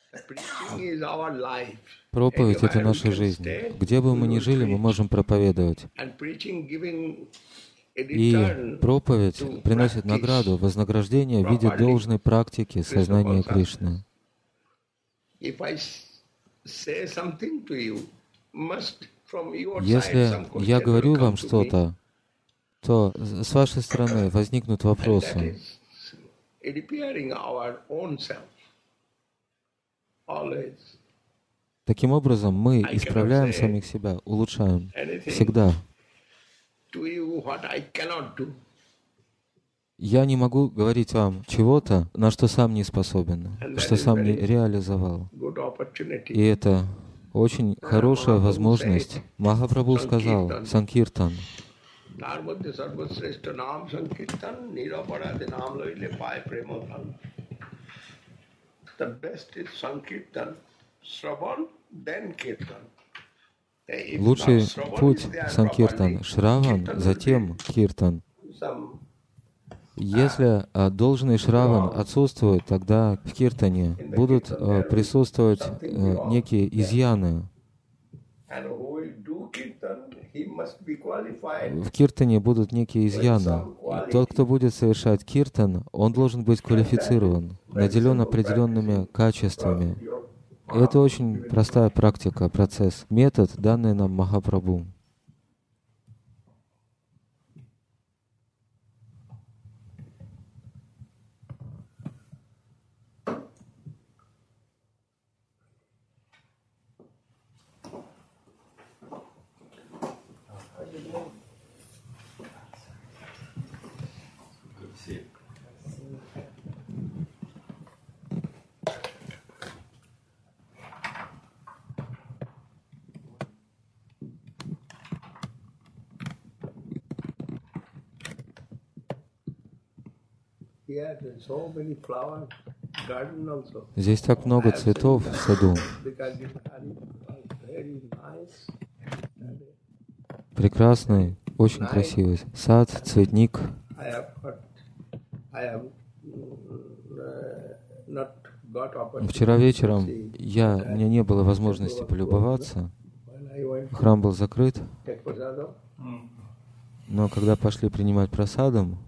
Проповедь — это наша жизнь. Где бы мы ни жили, мы можем проповедовать. И проповедь приносит награду, вознаграждение в виде должной практики сознания Кришны. Если я говорю вам что-то, то с вашей стороны возникнут вопросы. Таким образом, мы исправляем самих себя, улучшаем всегда. Я не могу говорить вам чего-то, на что сам не способен, что сам не реализовал. И это очень хорошая возможность. Махапрабху сказал, Санкиртан. Лучший путь Санкиртан, Шраван, затем Киртан. Если должный Шраван отсутствует, тогда в Киртане будут присутствовать некие изъяны. В Киртане будут некие изъяны. И тот, кто будет совершать Киртан, он должен быть квалифицирован, наделен определенными качествами. И это очень простая практика, процесс, метод, данный нам Махапрабху. Здесь так много цветов в саду. Прекрасный, очень красивый сад, цветник. Вчера вечером у меня не было возможности полюбоваться. Храм был закрыт. Но когда пошли принимать прасадам,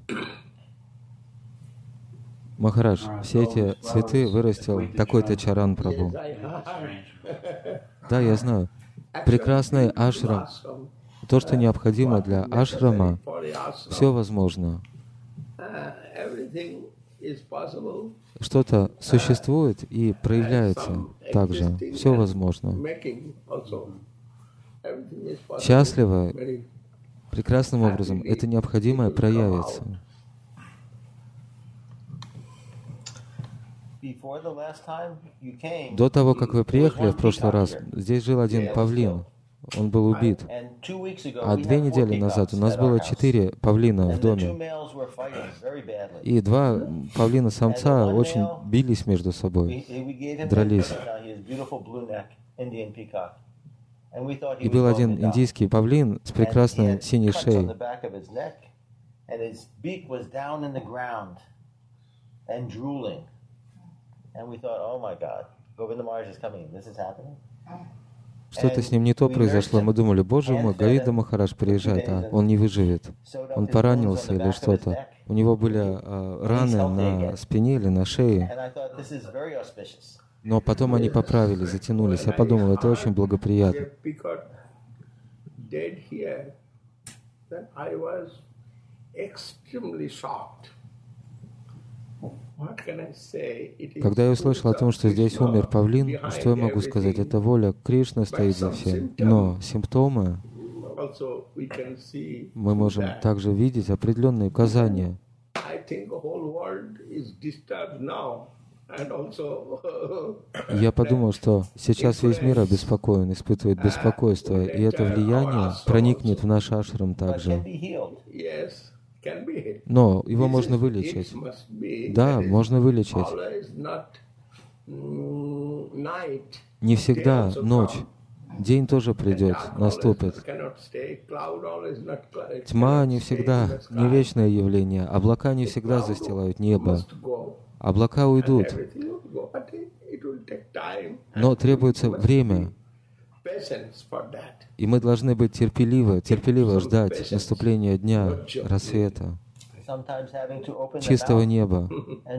Махарадж, все эти цветы вырастил такой-то Чаран Прабху. Да, я знаю. Прекрасный ашрам. То, что необходимо для ашрама, все возможно. Что-то существует и проявляется также. Все возможно. Счастливо, прекрасным образом, это необходимое проявится. До того, как вы приехали в прошлый раз, здесь жил один павлин. Он был убит. А 2 недели назад у нас было 4 павлина в доме. И 2 павлина-самца очень бились между собой, дрались. И был один индийский павлин с прекрасной синей шеей. Что-то с ним не то произошло. Мы думали, боже мой, Говинда Махарадж приезжает, а он не выживет. Он поранился или что-то. У него были раны на спине или на шее. Но потом они поправили, затянулись. Я подумал, это очень благоприятно. Когда я услышал о том, что здесь умер павлин, что я могу сказать? Это воля Кришны стоит за всем. Но симптомы мы можем также видеть определенные указания. Я подумал, что сейчас весь мир обеспокоен, испытывает беспокойство, и это влияние проникнет в наш ашрам также. Но его можно вылечить. Да, можно вылечить. Не всегда ночь. День тоже придет, наступит. Тьма не всегда, не вечное явление. Облака не всегда застилают небо. Облака уйдут. Но требуется время, и мы должны быть терпеливо ждать наступления дня рассвета, чистого неба.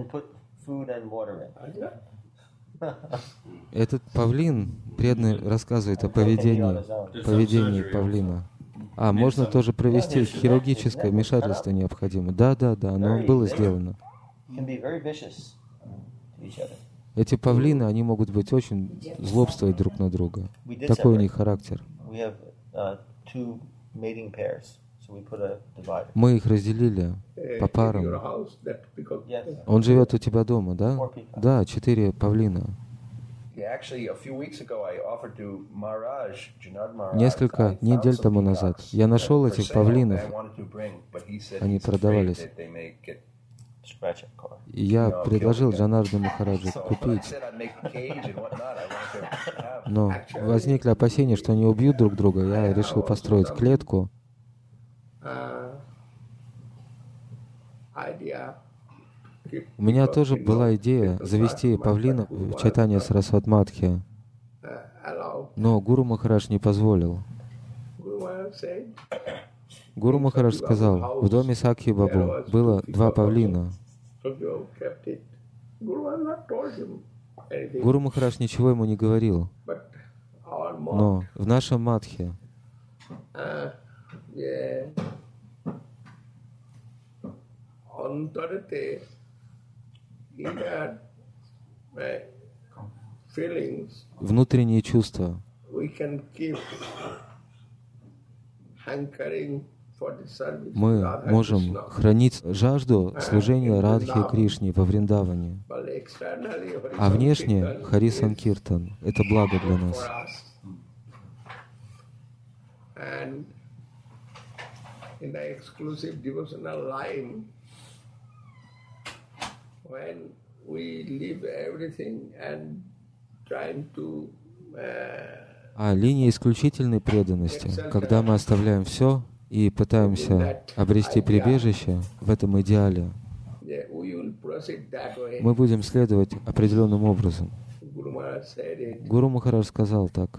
Этот павлин преданный рассказывает о поведении павлина. Можно тоже провести хирургическое вмешательство необходимо. Да, оно было сделано. Эти павлины, они могут быть очень злобствовать друг на друга. Такой у них характер. Мы их разделили по парам. Он живет у тебя дома, да? Да, 4 павлина. Несколько недель тому назад я нашел этих павлинов. Они продавались. И я предложил Джанардану Махараджу купить. Но возникли опасения, что они убьют друг друга. Я решил построить клетку. У меня тоже была идея завести павлина в Чайтанья Сарасвати-Мадхья, но Гуру Махарадж не позволил. Гуру Махарадж сказал, в доме Сакхи Бабу было 2 павлина. Гуру Махарадж ничего ему не говорил, но в нашем Мадхье внутренние чувства. Мы можем хранить жажду служения Радхе Кришне во Вриндаване, а внешне Хари Санкиртан — это благо для нас. А линия исключительной преданности, когда мы оставляем все и пытаемся обрести прибежище в этом идеале, мы будем следовать определенным образом. Гуру Махарадж сказал так.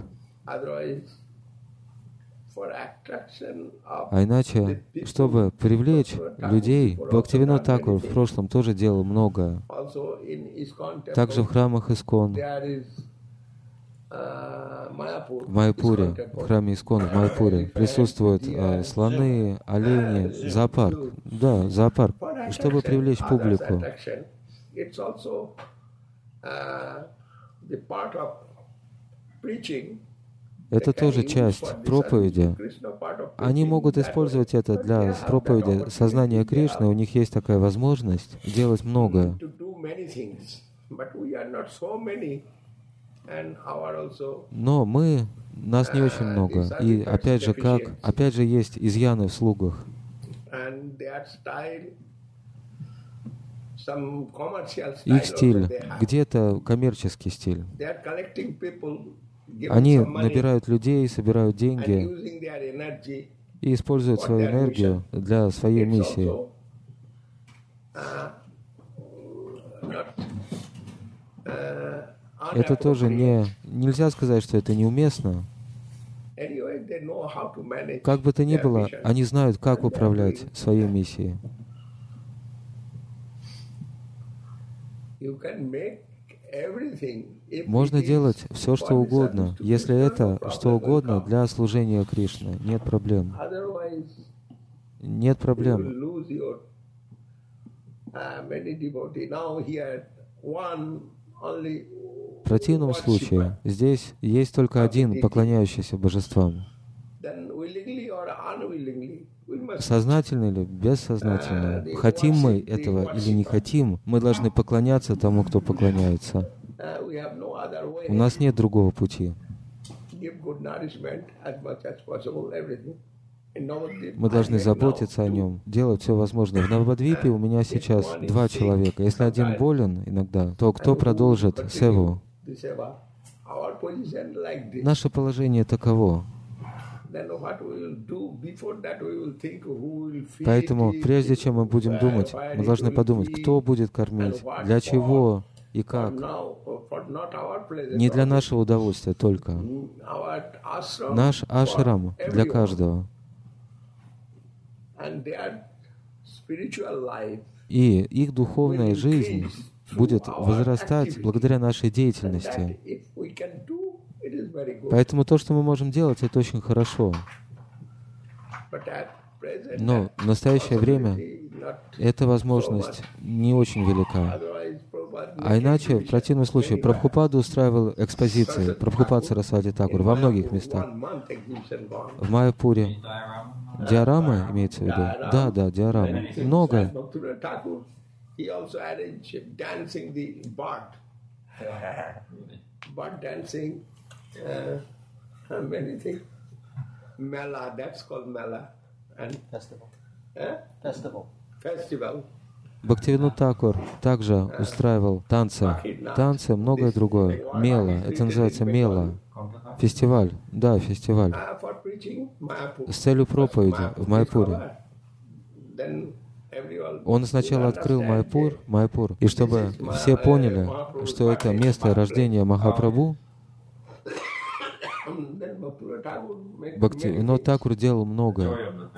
А иначе, чтобы привлечь людей, Бхактивинод Тхакур в прошлом тоже делал многое. Также в храмах Искон, в Майяпуре, в храме Искон в Майяпуре присутствуют слоны, олени, зоопарк. Да, зоопарк, чтобы привлечь публику. Это тоже часть проповеди. Они могут использовать это для проповеди сознания Кришны. У них есть такая возможность делать многое. Но нас не очень много. И опять же есть изъяны в слугах. Их стиль, где-то коммерческий стиль. Они набирают людей, собирают деньги и используют свою энергию для своей миссии. Это тоже нельзя сказать, что это неуместно. Как бы то ни было, они знают, как управлять своей миссией. Можно делать все, что угодно, если это что угодно для служения Кришне. Нет проблем. Нет проблем. В противном случае здесь есть только один поклоняющийся божествам. Сознательно или бессознательно, хотим мы этого или не хотим, мы должны поклоняться тому, кто поклоняется. У нас нет другого пути. Мы должны заботиться о нем, делать все возможное. В Навадвипе у меня сейчас 2 человека. Если один болен иногда, то кто продолжит севу? Наше положение таково. Поэтому, прежде чем мы будем думать, мы должны подумать, кто будет кормить, для чего, И как? Не для нашего удовольствия только. Наш ашрам для каждого. И их духовная жизнь будет возрастать благодаря нашей деятельности. Поэтому то, что мы можем делать, это очень хорошо. Но в настоящее время эта возможность не очень велика. А иначе, в противном случае, Прабхупада устраивал экспозиции, Прабхупад Сарасвати Такур во многих местах. В Майяпуре. Диорама имеется в виду? Да, диорама. Много. Бхактивинода Такур также устраивал танцы, многое другое. Мела, это называется мела. Фестиваль, да, фестиваль. С целью проповеди в Майяпуре. Он сначала открыл Майяпур, и чтобы все поняли, что это место рождения Махапрабху, Бхактивинода Такур делал много.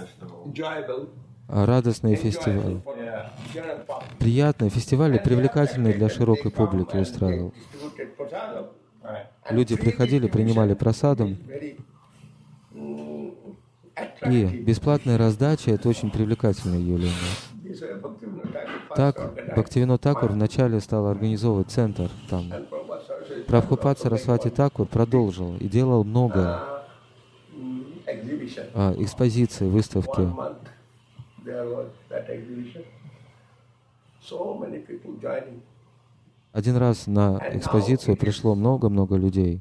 Радостные фестивали, приятные фестивали, привлекательные для широкой публики устраивал. Люди приходили, принимали прасадам. И бесплатная раздача — это очень привлекательное явление. Так, Бхактивинода Такур вначале стал организовывать центр там. Прабхупад Сарасвати Такур продолжил и делал много экспозиций, выставки. Один раз на экспозицию пришло много-много людей.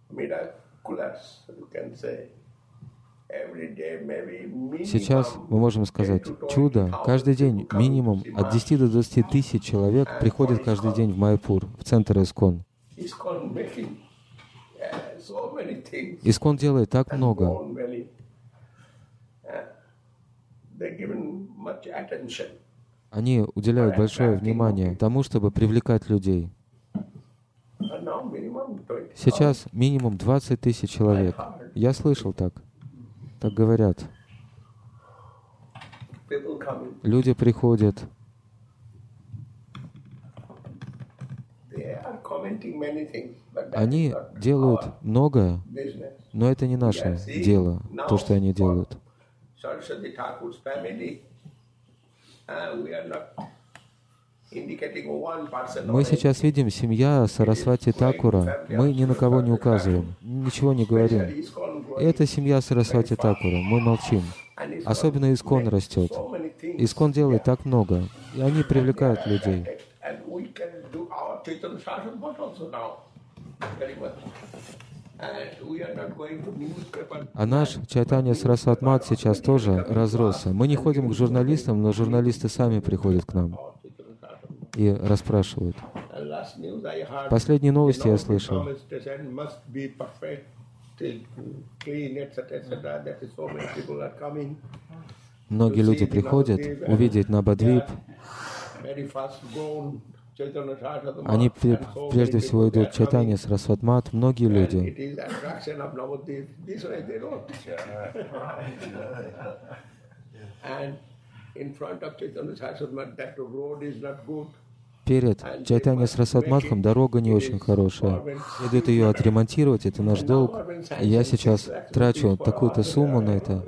Сейчас мы можем сказать, чудо. Каждый день минимум от 10 до 20 тысяч человек приходят каждый день в Майяпур, в центр Искон. Искон делает так много. Они уделяют большое внимание тому, чтобы привлекать людей. Сейчас минимум 20 тысяч человек. Я слышал так. Так говорят. Люди приходят. Они делают многое, но это не наше дело, то, что они делают. Мы сейчас видим семья Сарасвати Такура. Мы ни на кого не указываем, ничего не говорим. Это семья Сарасвати Такура. Мы молчим. Особенно Искон растет. Искон делает так много, и они привлекают людей. А наш Чайтанья Сарасвати Мат сейчас тоже разросся. Мы не ходим к журналистам, но журналисты сами приходят к нам и расспрашивают. Последние новости я слышал. Многие люди приходят увидеть Навадвип. Они прежде всего идут в Чайтанья Сарасвати Мат, многие люди. Перед Чайтанья Сарасвати Матхом дорога не очень хорошая. Следует ее отремонтировать, это наш долг. И я сейчас трачу такую-то сумму на это.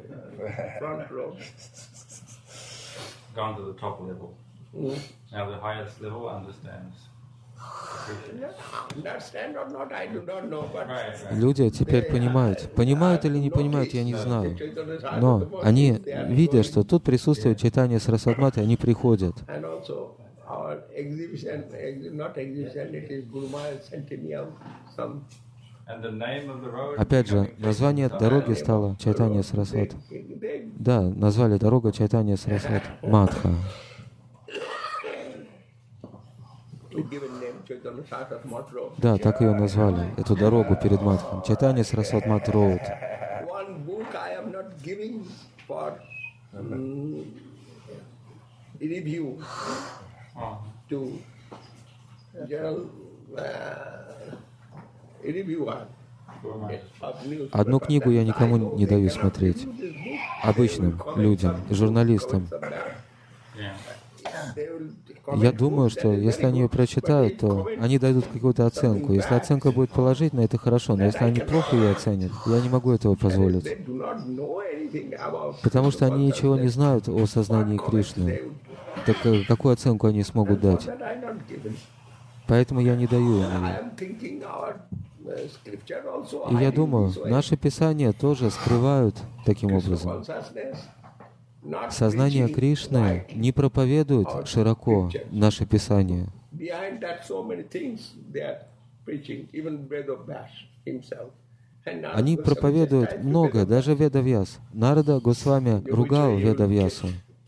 Люди теперь понимают или не понимают, я не знаю. Но они видят, что тут присутствует Чайтанья Сарасвати Мат, и они приходят. Опять же, название дороги стало Чайтанья Сарасвати. Да, назвали дорогу Чайтанья Сарасвати Матха. Да, так ее назвали, эту дорогу перед Матхом. Чайтанья Сарасвати Мат Роуд. Одну книгу я никому не даю смотреть. Обычным людям, журналистам. Я думаю, что если они ее прочитают, то они дадут какую-то оценку. Если оценка будет положительная, это хорошо, но если они плохо ее оценят, я не могу этого позволить. Потому что они ничего не знают о сознании Кришны. Так какую оценку они смогут дать? Поэтому я не даю им ее. И я думаю, наши писания тоже скрывают таким образом. Сознание Кришны не проповедует широко наше писание. Они проповедуют много, даже Ведавьяс. Нарада Госвами ругал Ведавьясу.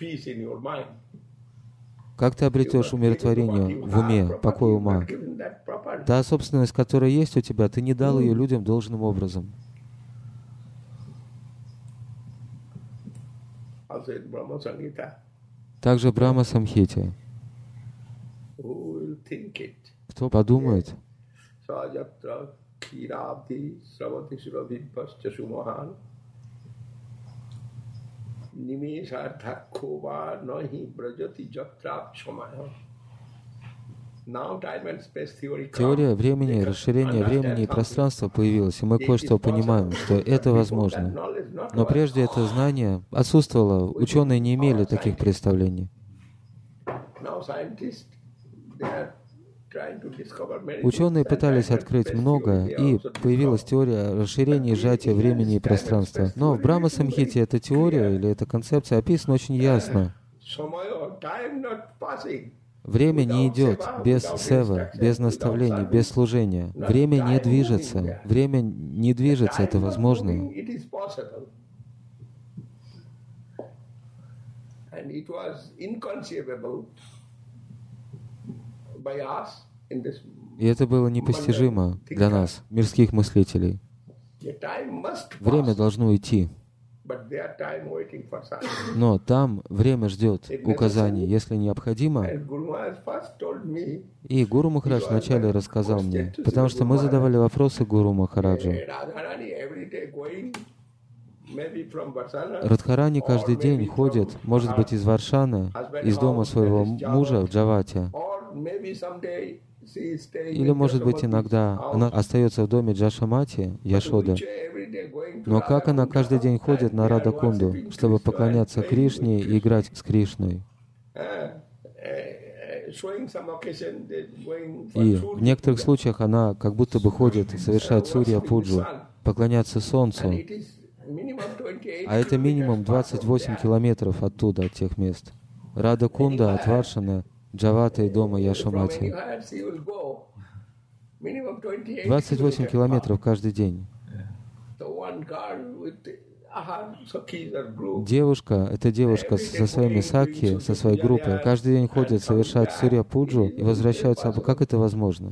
Как ты обретешь умиротворение в уме, покой ума? Та собственность, которая есть у тебя, ты не дал ее людям должным образом. Также в Брахма Самхите. Кто подумает? Теория времени, расширение времени и пространства появилась, и мы кое-что понимаем, что это возможно. Но прежде это знание отсутствовало, ученые не имели таких представлений. Ученые пытались открыть многое, и появилась теория расширения и сжатия времени и пространства. Но в Брахма Самхите эта теория или эта концепция описана очень ясно. Время не идет без севы, без наставлений, без служения. Время не движется. Время не движется, это возможно. И это было непостижимо для нас, мирских мыслителей. Время должно идти. Но там время ждет указаний, если необходимо. И Гуру Махарадж вначале рассказал мне, потому что мы задавали вопросы Гуру Махараджу. Радхарани каждый день ходит, может быть, из Варшаны, из дома своего мужа в Джавате. Или, может быть, иногда она остается в доме Джашамати, Яшода. Но как она каждый день ходит на Рада-кунду, чтобы поклоняться Кришне и играть с Кришной? И в некоторых случаях она как будто бы ходит, совершает сурья-пуджу, поклоняться Солнцу. А это минимум 28 километров оттуда, от тех мест. Рада-кунда от Варшаны, Джавата и дома Яшамати. 28 километров каждый день. Девушка, эта девушка со своими сакхи, со своей группой, каждый день ходит, совершает сурья-пуджу и возвращаются. Как это возможно?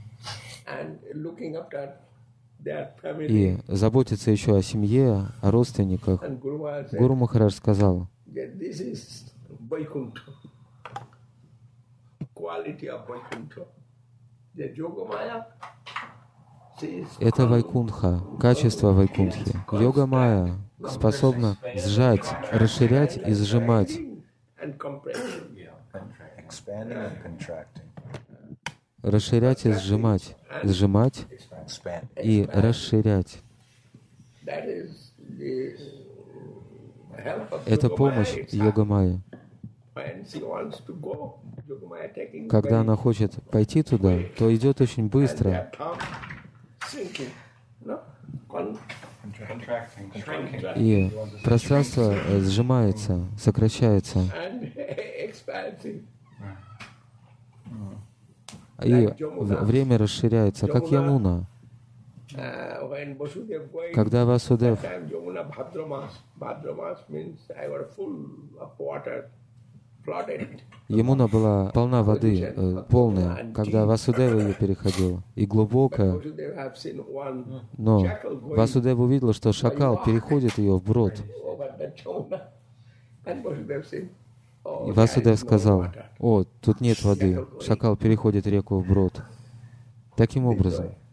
И заботиться еще о семье, о родственниках. Гуру Махарадж сказал, это Вайкунтха, качество Вайкунтхи. Йога Майя способна сжать, расширять и сжимать. Расширять и сжимать. Сжимать и расширять. Это помощь Йога Майя. Когда она хочет пойти туда, то идет очень быстро. И пространство сжимается, сокращается. И время расширяется, как Ямуна. Когда Васудев Ямуна была полна воды, полная, когда Васудева ее переходил, и глубокая. Но Васудева увидела, что шакал переходит ее вброд. И Васудев сказал: «О, тут нет воды, шакал переходит реку вброд». Таким образом,